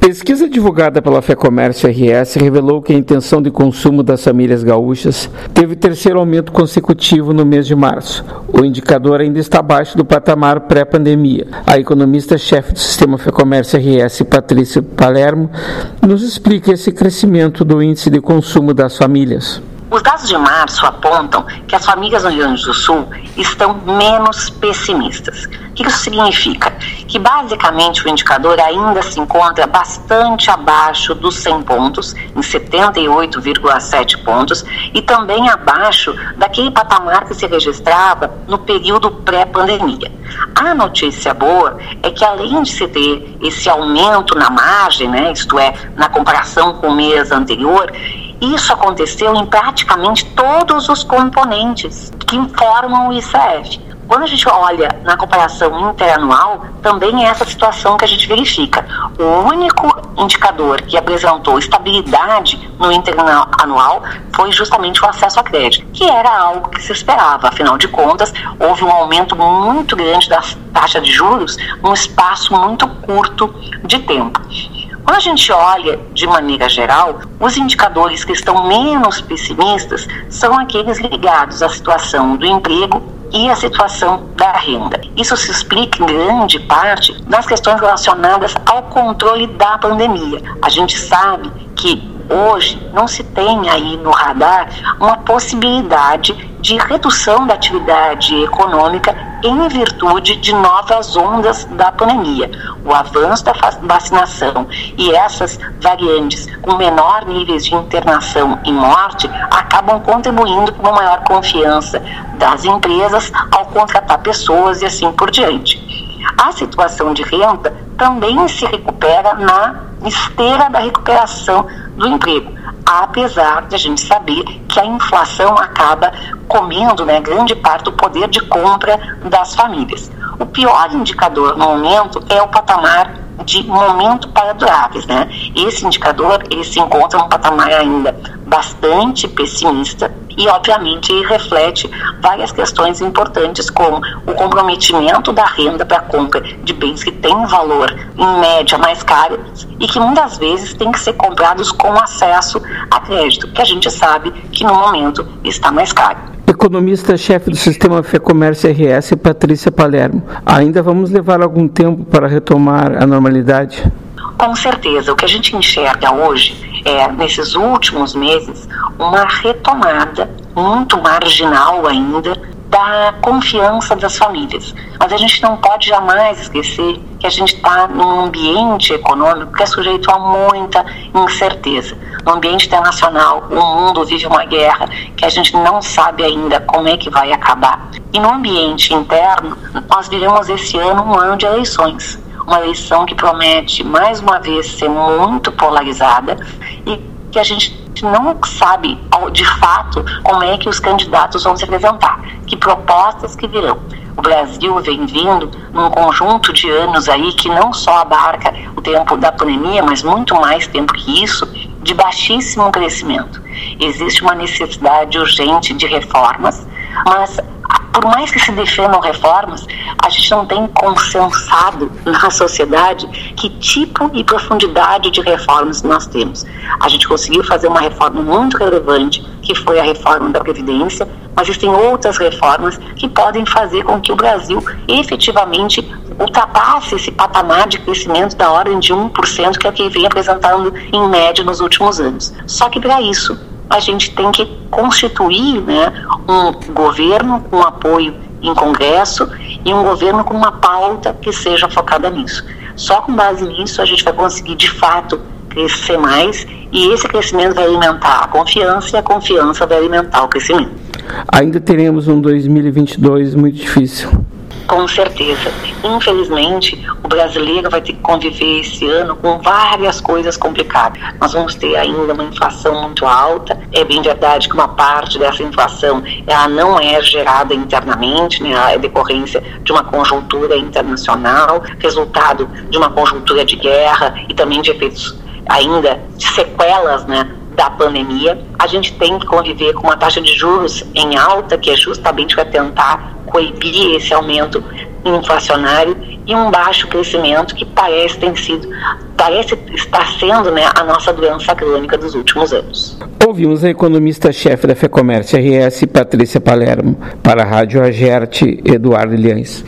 Pesquisa divulgada pela FEComércio RS revelou que a intenção de consumo das famílias gaúchas teve terceiro aumento consecutivo no mês de março. O indicador ainda está abaixo do patamar pré-pandemia. A economista-chefe do sistema FEComércio RS, Patrícia Palermo, nos explica esse crescimento do índice de consumo das famílias. Os dados de março apontam que as famílias no Rio Grande do Sul estão menos pessimistas. O que isso significa? Que basicamente o indicador ainda se encontra bastante abaixo dos 100 pontos, em 78,7 pontos, e também abaixo daquele patamar que se registrava no período pré-pandemia. A notícia boa é que além de se ter esse aumento na margem, isto é, na comparação com o mês anterior, isso aconteceu em praticamente todos os componentes que informam o ICF. Quando a gente olha na comparação interanual, também é essa situação que a gente verifica. O único indicador que apresentou estabilidade no interanual foi justamente o acesso a crédito, que era algo que se esperava. Afinal de contas, houve um aumento muito grande da taxa de juros num espaço muito curto de tempo. Quando a gente olha de maneira geral, os indicadores que estão menos pessimistas são aqueles ligados à situação do emprego e à situação da renda. Isso se explica em grande parte nas questões relacionadas ao controle da pandemia. A gente sabe que hoje não se tem aí no radar uma possibilidade de redução da atividade econômica em virtude de novas ondas da pandemia. O avanço da vacinação e essas variantes com menor níveis de internação e morte acabam contribuindo para uma maior confiança das empresas ao contratar pessoas e assim por diante. A situação de renda também se recupera na esteira da recuperação do emprego, apesar de a gente saber que a inflação acaba comendo grande parte do poder de compra das famílias. O pior indicador no momento é o patamar de momento para duráveis. Esse indicador ele se encontra num patamar ainda bastante pessimista e, obviamente, ele reflete várias questões importantes, como o comprometimento da renda para a compra de bens que têm valor, em média, mais caros e que muitas vezes têm que ser comprados com acesso a crédito, que a gente sabe que no momento está mais caro. Economista-chefe do sistema FEComércio RS, Patrícia Palermo. Ainda vamos levar algum tempo para retomar a normalidade? Com certeza. O que a gente enxerga hoje é, nesses últimos meses, uma retomada muito marginal ainda da confiança das famílias. Mas a gente não pode jamais esquecer que a gente está num ambiente econômico que é sujeito a muita incerteza. No ambiente internacional, o mundo vive uma guerra que a gente não sabe ainda como é que vai acabar. E no ambiente interno, nós vivemos esse ano um ano de eleições. Uma eleição que promete, mais uma vez, ser muito polarizada e que a gente não sabe, de fato, como é que os candidatos vão se apresentar, que propostas que virão. O Brasil vem vindo num conjunto de anos aí que não só abarca o tempo da pandemia, mas muito mais tempo que isso, de baixíssimo crescimento. Existe uma necessidade urgente de reformas, mas por mais que se defendam reformas, a gente não tem consensado na sociedade que tipo e profundidade de reformas nós temos. A gente conseguiu fazer uma reforma muito relevante, que foi a reforma da Previdência, mas existem outras reformas que podem fazer com que o Brasil efetivamente ultrapasse esse patamar de crescimento da ordem de 1%, que é o que vem apresentando em média nos últimos anos. Só que para isso, a gente tem que constituir um governo com apoio em Congresso e um governo com uma pauta que seja focada nisso. Só com base nisso a gente vai conseguir, de fato, crescer mais e esse crescimento vai alimentar a confiança e a confiança vai alimentar o crescimento. Ainda teremos um 2022 muito difícil. Com certeza. Infelizmente, o brasileiro vai ter que conviver esse ano com várias coisas complicadas. Nós vamos ter ainda uma inflação muito alta. É bem verdade que uma parte dessa inflação ela não é gerada internamente, é decorrência de uma conjuntura internacional, resultado de uma conjuntura de guerra e também de efeitos ainda de sequelas, da pandemia. A gente tem que conviver com uma taxa de juros em alta, que é justamente para tentar coibir esse aumento inflacionário, e um baixo crescimento que parece ter sido parece estar sendo, né, a nossa doença crônica dos últimos anos. Ouvimos a economista-chefe da FEComércio RS, Patrícia Palermo. Para a Rádio Agerte, Eduardo Ilhães.